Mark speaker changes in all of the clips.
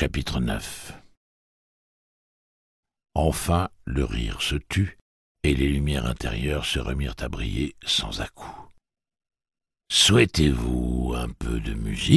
Speaker 1: Chapitre 9. Enfin, le rire se tut, et les lumières intérieures se remirent à briller sans à-coups. « Souhaitez-vous un peu de musique ?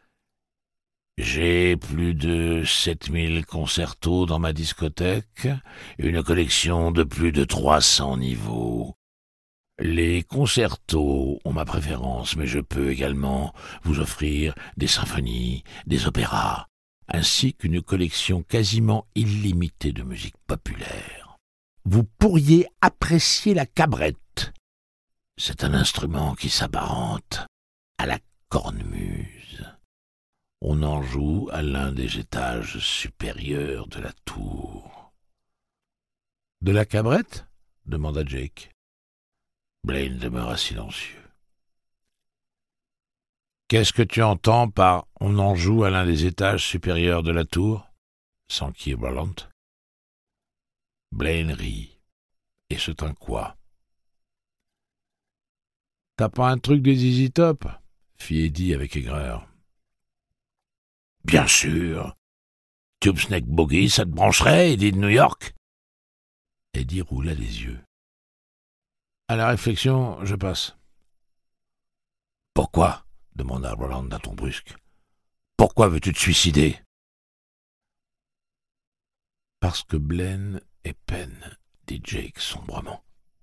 Speaker 1: J'ai plus de 7000 concertos dans ma discothèque, une collection de plus de 300 niveaux. Les concertos ont ma préférence, mais je peux également vous offrir des symphonies, des opéras, ainsi qu'une collection quasiment illimitée de musique populaire. Vous pourriez apprécier la cabrette. C'est un instrument qui s'apparente à la cornemuse. On en joue à l'un des étages supérieurs de la tour. « De la cabrette ?» demanda Jake. Blaine demeura silencieux. « Qu'est-ce que tu entends par « on en joue à l'un des étages supérieurs de la tour » s'enquit Roland. Blaine rit et se tint quoi. « T'as pas un truc des ZZ Top » fit Eddie avec aigreur. « Bien sûr. Tube Snake Boogie, ça te brancherait, Eddie de New York ?» Eddie roula les yeux. À la réflexion, je passe. « Pourquoi ?» demanda Roland d'un ton brusque. « Pourquoi veux-tu te suicider ?» « Parce que Blaine est peine, » dit Jake sombrement.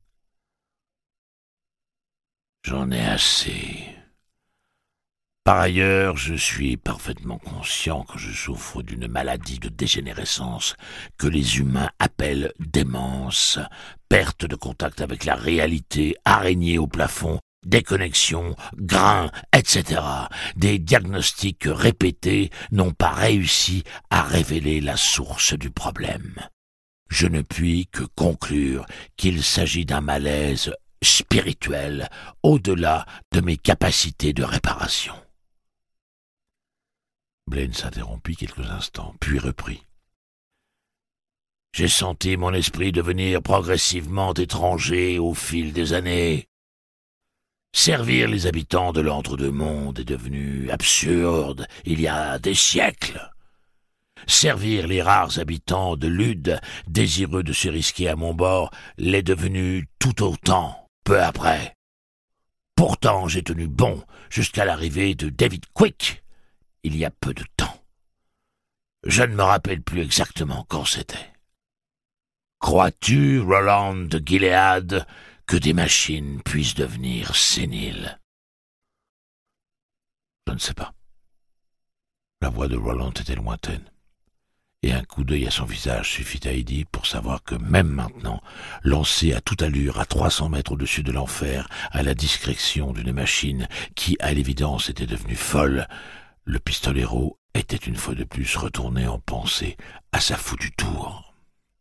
Speaker 1: « J'en ai assez. Par ailleurs, je suis parfaitement conscient que je souffre d'une maladie de dégénérescence que les humains appellent démence, perte de contact avec la réalité, araignée au plafond, déconnexion, grain, etc. Des diagnostics répétés n'ont pas réussi à révéler la source du problème. Je ne puis que conclure qu'il s'agit d'un malaise spirituel au-delà de mes capacités de réparation. » Blaine s'interrompit quelques instants, puis reprit. « J'ai senti mon esprit devenir progressivement étranger au fil des années. Servir les habitants de l'entre-deux-mondes est devenu absurde il y a des siècles. Servir les rares habitants de Lude, désireux de se risquer à mon bord, l'est devenu tout autant, peu après. Pourtant, j'ai tenu bon jusqu'à l'arrivée de David Quick, il y a peu de temps. Je ne me rappelle plus exactement quand c'était. Crois-tu, Roland de Gilead, que des machines puissent devenir séniles ? Je ne sais pas. La voix de Roland était lointaine, et un coup d'œil à son visage suffit à Eddie pour savoir que même maintenant, lancé à toute allure à 300 mètres au-dessus de l'enfer, à la discrétion d'une machine qui, à l'évidence, était devenue folle, le pistolero était une fois de plus retourné en pensée à sa foutue tour.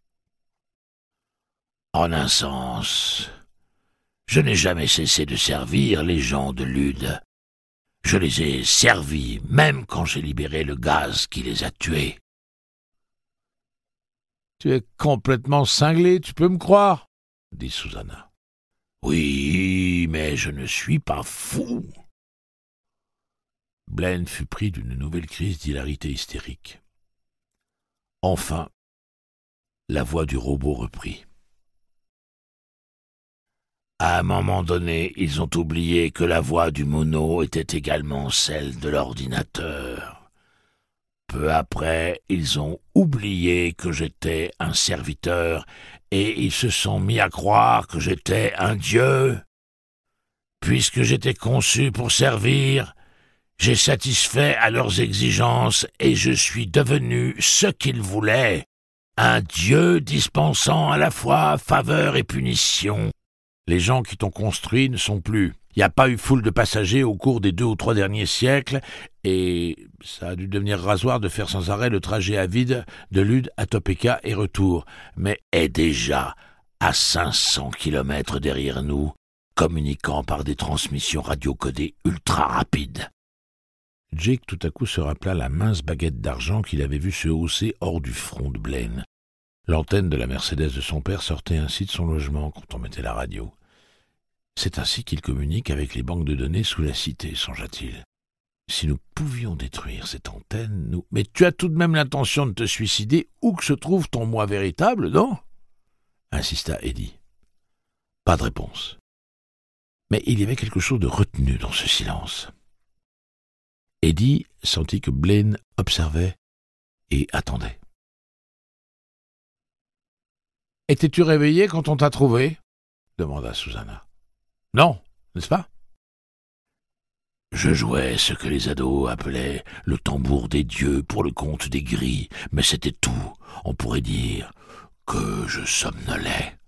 Speaker 1: En un sens, je n'ai jamais cessé de servir les gens de Lude. Je les ai servis, même quand j'ai libéré le gaz qui les a tués. « Tu es complètement cinglé, tu peux me croire ?» dit Susanna. « Oui, mais je ne suis pas fou. » Blaine fut pris d'une nouvelle crise d'hilarité hystérique. Enfin, la voix du robot reprit. À un moment donné, ils ont oublié que la voix du mono était également celle de l'ordinateur. Peu après, ils ont oublié que j'étais un serviteur et ils se sont mis à croire que j'étais un dieu. Puisque j'étais conçu pour servir, j'ai satisfait à leurs exigences et je suis devenu ce qu'ils voulaient, un dieu dispensant à la fois faveur et punition. Les gens qui t'ont construit ne sont plus. Il n'y a pas eu foule de passagers au cours des 2 ou 3 derniers siècles, et ça a dû devenir rasoir de faire sans arrêt le trajet à vide de Lude à Topeka et retour, mais est déjà à 500 kilomètres derrière nous, communiquant par des transmissions radiocodées ultra rapides. Jake tout à coup se rappela la mince baguette d'argent qu'il avait vue se hausser hors du front de Blaine. L'antenne de la Mercedes de son père sortait ainsi de son logement quand on mettait la radio. C'est ainsi qu'il communique avec les banques de données sous la cité, songea-t-il. Si nous pouvions détruire cette antenne, nous... Mais tu as tout de même l'intention de te suicider où que se trouve ton moi véritable, non ? Insista Eddie. Pas de réponse. Mais il y avait quelque chose de retenu dans ce silence. Eddie sentit que Blaine observait et attendait. « Étais-tu réveillé quand on t'a trouvé ?» demanda Susanna. « Non, n'est-ce pas ?» Je jouais ce que les ados appelaient le tambour des dieux pour le compte des gris, mais c'était tout. On pourrait dire que je somnolais.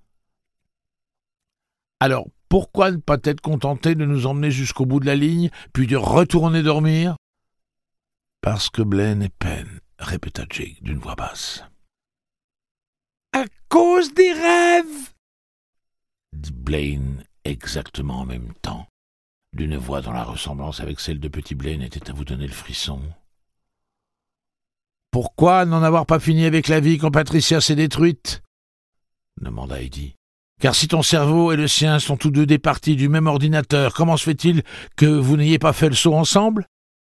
Speaker 1: Alors, pourquoi ne pas t'être contenté de nous emmener jusqu'au bout de la ligne, puis de retourner dormir ? Parce que Blaine est peine, répéta Jake d'une voix basse. À cause des rêves, dit Blaine exactement en même temps, d'une voix dont la ressemblance avec celle de Petit Blaine était à vous donner le frisson. « Pourquoi n'en avoir pas fini avec la vie quand Patricia s'est détruite ?» demanda Eddie. « Car si ton cerveau et le sien sont tous deux des parties du même ordinateur, comment se fait-il que vous n'ayez pas fait le saut ensemble ?»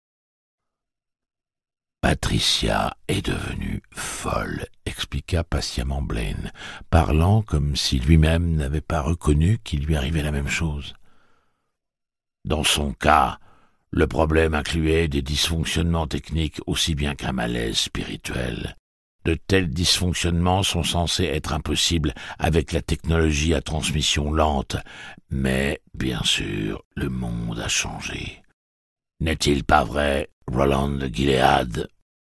Speaker 1: Patricia est devenue folle, expliqua patiemment Blaine, parlant comme si lui-même n'avait pas reconnu qu'il lui arrivait la même chose. Dans son cas, le problème incluait des dysfonctionnements techniques aussi bien qu'un malaise spirituel. De tels dysfonctionnements sont censés être impossibles avec la technologie à transmission lente, mais, bien sûr, le monde a changé. N'est-il pas vrai, Roland de Gilead ?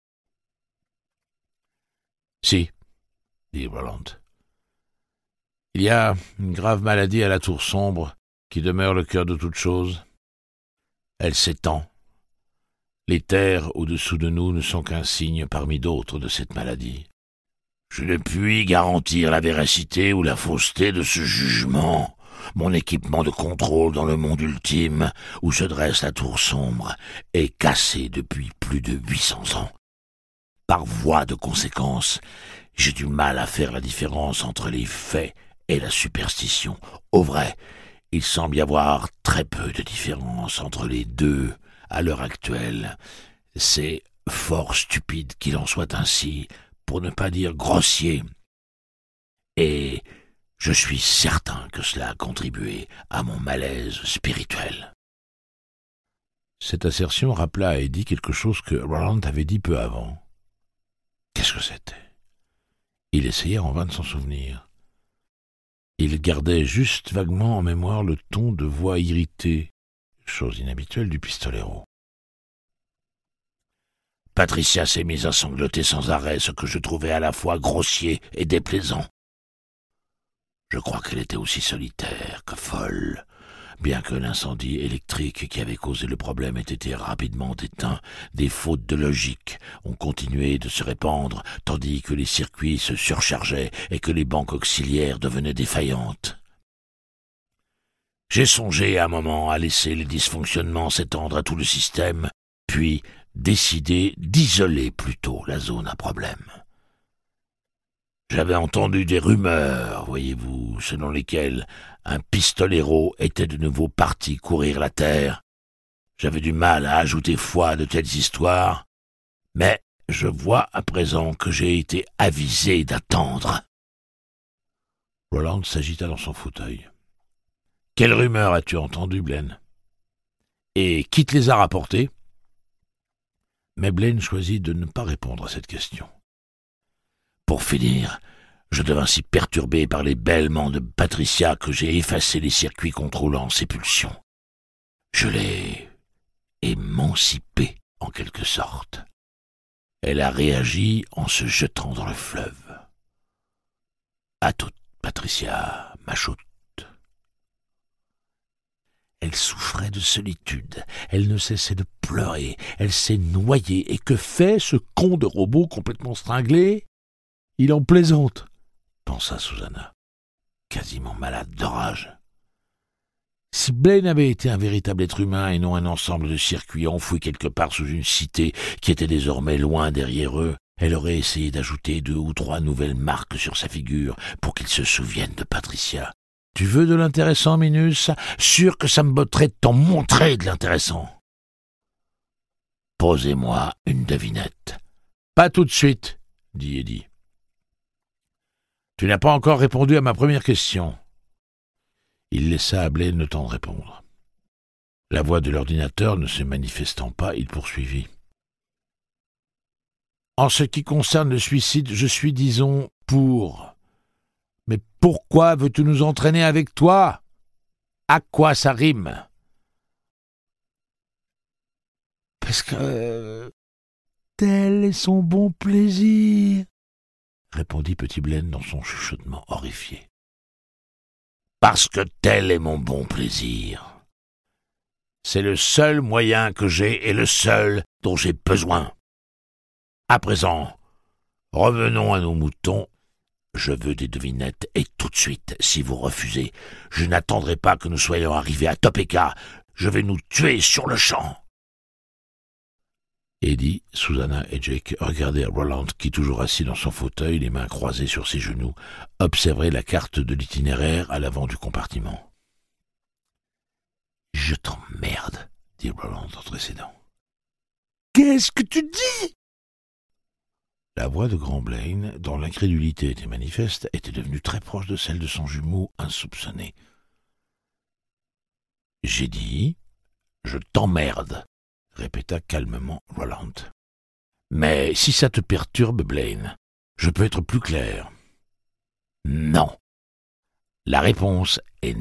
Speaker 1: Si, dit Roland. Il y a une grave maladie à la tour sombre qui demeure le cœur de toute chose. Elle s'étend. Les terres au-dessous de nous ne sont qu'un signe parmi d'autres de cette maladie. Je ne puis garantir la véracité ou la fausseté de ce jugement. Mon équipement de contrôle dans le monde ultime, où se dresse la tour sombre, est cassé depuis plus de 800 ans. Par voie de conséquence, j'ai du mal à faire la différence entre les faits et la superstition. Au vrai, il semble y avoir très peu de différence entre les deux à l'heure actuelle. C'est fort stupide qu'il en soit ainsi, pour ne pas dire grossier. Et je suis certain que cela a contribué à mon malaise spirituel. Cette assertion rappela à Eddie quelque chose que Roland avait dit peu avant. Qu'est-ce que c'était ? Il essayait en vain de s'en souvenir. Il gardait juste vaguement en mémoire le ton de voix irritée, chose inhabituelle du pistolero. Patricia s'est mise à sangloter sans arrêt, ce que je trouvais à la fois grossier et déplaisant. Je crois qu'elle était aussi solitaire que folle. Bien que l'incendie électrique qui avait causé le problème ait été rapidement éteint, des fautes de logique ont continué de se répandre, tandis que les circuits se surchargeaient et que les banques auxiliaires devenaient défaillantes. J'ai songé à un moment à laisser les dysfonctionnements s'étendre à tout le système, puis décidé d'isoler plutôt la zone à problème. J'avais entendu des rumeurs, voyez-vous, selon lesquelles un pistolero était de nouveau parti courir la terre. J'avais du mal à ajouter foi à de telles histoires, mais je vois à présent que j'ai été avisé d'attendre. Roland s'agita dans son fauteuil. « Quelles rumeurs as-tu entendues, Blaine ? Et qui te les a rapportées ?» Mais Blaine choisit de ne pas répondre à cette question. Pour finir, je devins si perturbé par les bêlements de Patricia que j'ai effacé les circuits contrôlant ses pulsions. Je l'ai émancipée, en quelque sorte. Elle a réagi en se jetant dans le fleuve. À toute, Patricia, ma choute. Elle souffrait de solitude, elle ne cessait de pleurer, elle s'est noyée, et que fait ce con de robot complètement cinglé ? Il en plaisante, pensa Susanna, quasiment malade de rage. Si Blaine avait été un véritable être humain et non un ensemble de circuits enfouis quelque part sous une cité qui était désormais loin derrière eux, elle aurait essayé d'ajouter 2 ou 3 nouvelles marques sur sa figure pour qu'il se souvienne de Patricia. Tu veux de l'intéressant, Minus ? Sûr que ça me botterait de t'en montrer de l'intéressant. Posez-moi une devinette. »«
Speaker 2: Pas tout de suite, » dit Eddie. « Tu n'as pas encore répondu à ma première question. » Il laissa à Blaine le temps de répondre. La voix de l'ordinateur ne se manifestant pas, il poursuivit. « En ce qui concerne le suicide, je suis, disons, pour. Mais pourquoi veux-tu nous entraîner avec toi? À quoi ça rime? » « Parce que tel est son bon plaisir, » répondit Petit Blaine dans son chuchotement horrifié.
Speaker 1: « Parce que tel est mon bon plaisir. C'est le seul moyen que j'ai et le seul dont j'ai besoin. À présent, revenons à nos moutons. Je veux des devinettes et tout de suite. Si vous refusez, je n'attendrai pas que nous soyons arrivés à Topeka. Je vais nous tuer sur le champ. »
Speaker 2: Eddie, Susanna et Jake regardaient Roland qui, toujours assis dans son fauteuil, les mains croisées sur ses genoux, observait la carte de l'itinéraire à l'avant du compartiment. « Je t'emmerde, » dit Roland entre ses dents. « Qu'est-ce que tu dis ?» La voix de Grand Blaine, dont l'incrédulité était manifeste, était devenue très proche de celle de son jumeau insoupçonné. « J'ai dit, je t'emmerde, » répéta calmement Roland. « Mais si ça te perturbe, Blaine, je peux être plus clair. »« Non. La réponse est non. »